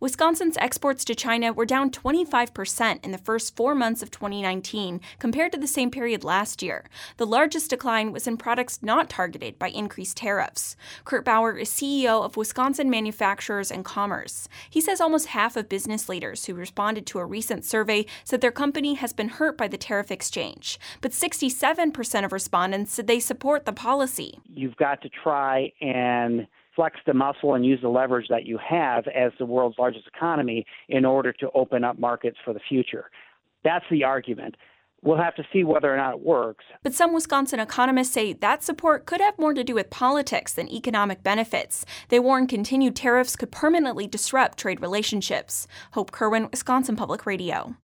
Wisconsin's exports to China were down 25% in the first 4 months of 2019 compared to the same period last year. The largest decline was in products not targeted by increased tariffs. Kurt Bauer is CEO of Wisconsin Manufacturers and Commerce. He says almost half of business leaders who responded to a recent survey said their company has been hurt by the tariff exchange. But 67% of respondents said they support the policy. You've got to try and flex the muscle and use the leverage that you have as the world's largest economy in order to open up markets for the future. That's the argument. We'll have to see whether or not it works. But some Wisconsin economists say that support could have more to do with politics than economic benefits. They warn continued tariffs could permanently disrupt trade relationships. Hope Kerwin, Wisconsin Public Radio.